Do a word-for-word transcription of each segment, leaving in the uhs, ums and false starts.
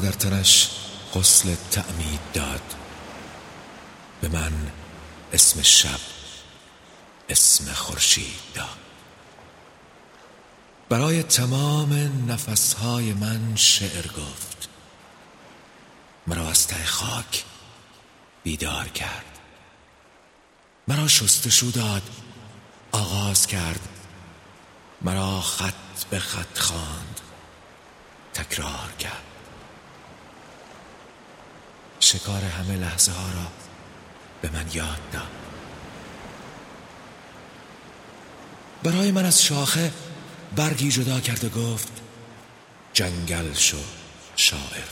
در تنش غسل تعمید داد. به من اسم شب، اسم خورشید داد. برای تمام نفسهای من شعر گفت. مرا از ته خاک بیدار کرد. مرا شستشو داد، آغاز کرد. مرا خط به خط خواند، تکرار کرد. شکار همه لحظه ها را به من یاد داد. برای من از شاخه برگی جدا کرد و گفت جنگل شو شاعر.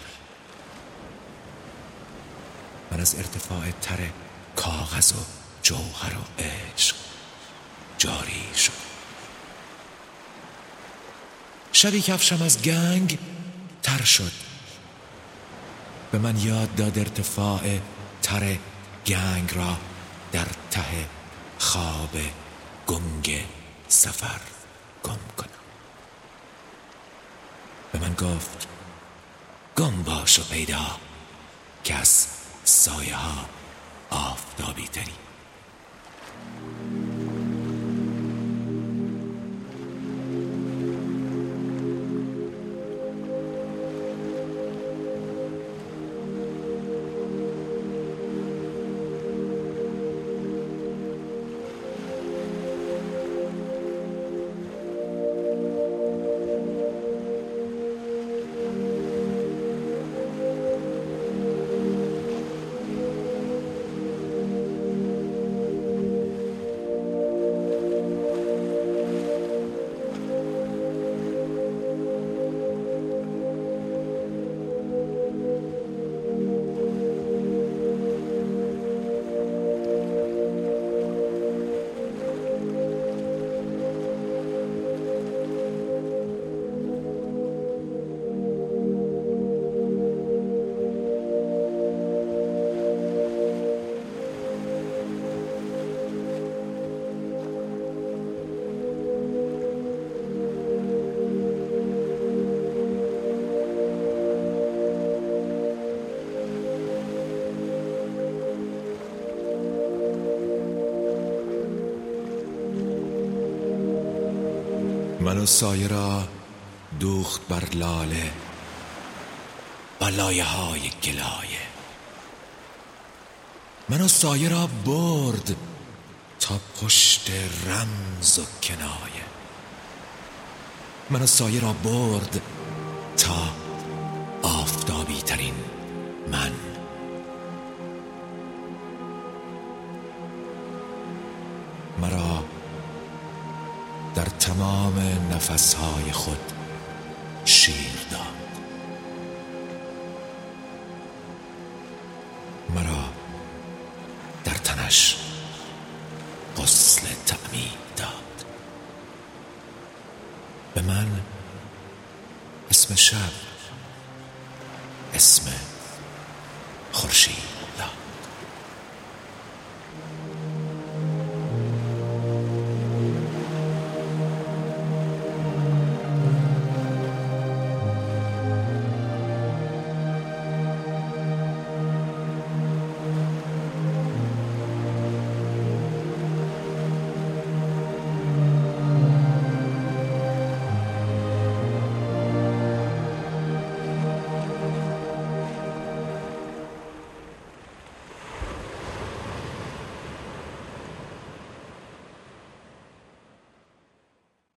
من از ارتفاع تر کاغذ و جوهر و عشق جاری شد. شبی کفشم از گنگ تر شد. به من یاد داد ارتفاع تر گنگ را در ته خواب گنگ سفر گم کنم. به من گفت گم باش و پیدا که از سایه ها آفتابی تری. من و سایه را دوخت بر لاله با لایه های گلایه. من و سایه را برد تا پشت رمز و کنایه. من و سایه را برد تا آفتابی ترین من. مرا در تمام نفسهای خود شیر داد. مرا در تنش غسل تعمید داد. به من اسم شب، اسم خورشید.